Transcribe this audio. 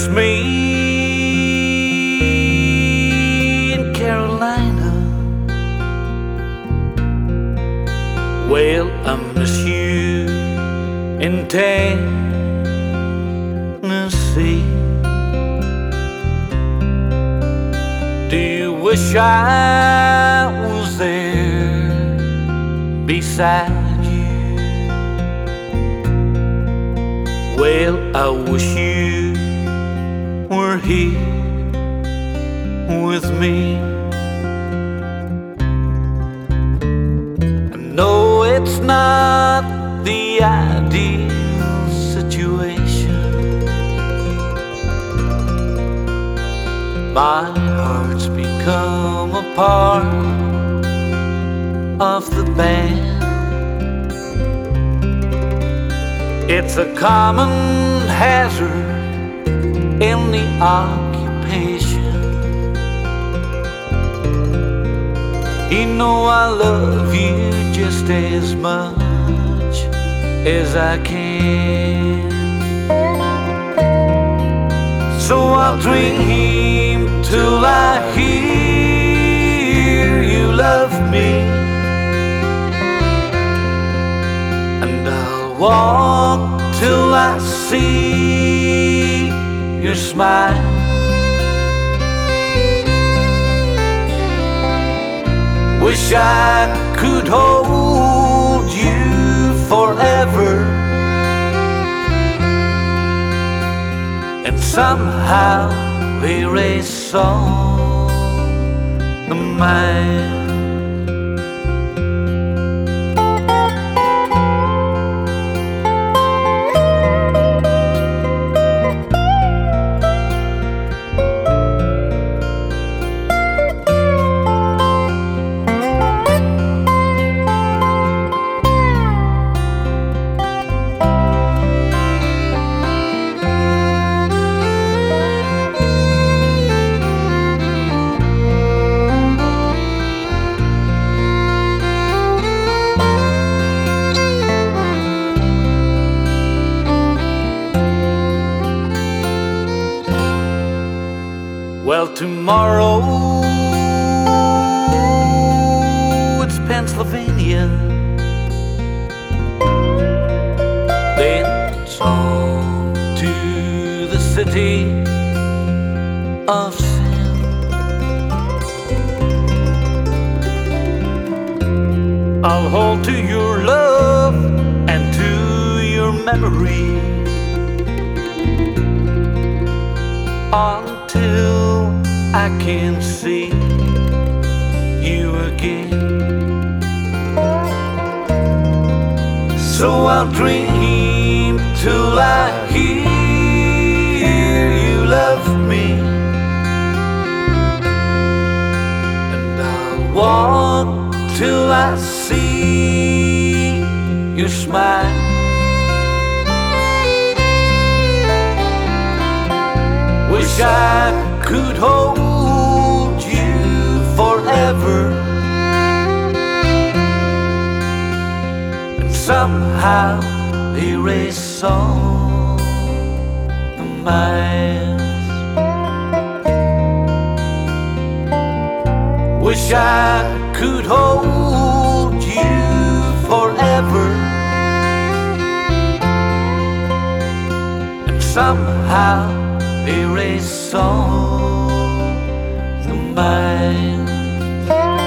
miss me in Carolina? Well, I miss you in Tennessee. Do you wish I was there beside you? Well, I wish you were here with me. I know it's not the ideal situation. My heart's become a part of the band. It's a common hazard in the occupation. You know I love you just as much as I can. So I'll dream till I hear you love me, and I'll walk till I see your smile. Wish I could hold you forever, and somehow erase all the mind. Well, tomorrow it's Pennsylvania, then it's on to the city of sin. I'll hold to your love and to your memory until I can see you again. So I'll dream till I hear you love me, and I'll walk till I see your smile. Wish I could hold you forever, and somehow erase all the miles. Wish I could hold you forever, and somehow erase all the miles.